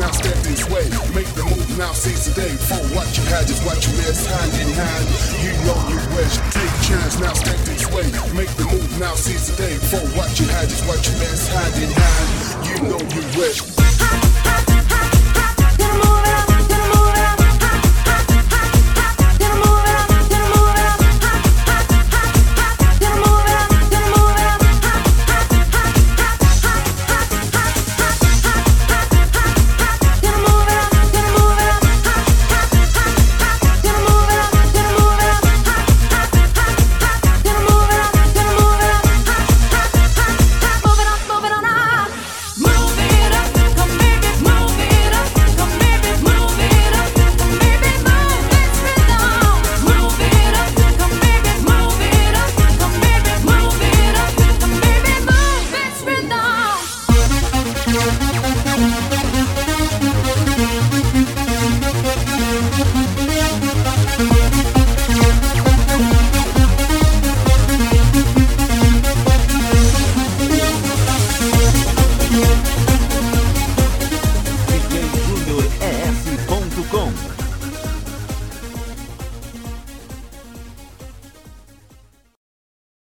now step this way. Make the move now, seize the day. For what you had is what you miss, hand in hand. You know you wish, take chance now, step this way. Make the move now, seize the day. For what you had is what you miss, hand in hand. You know you wish.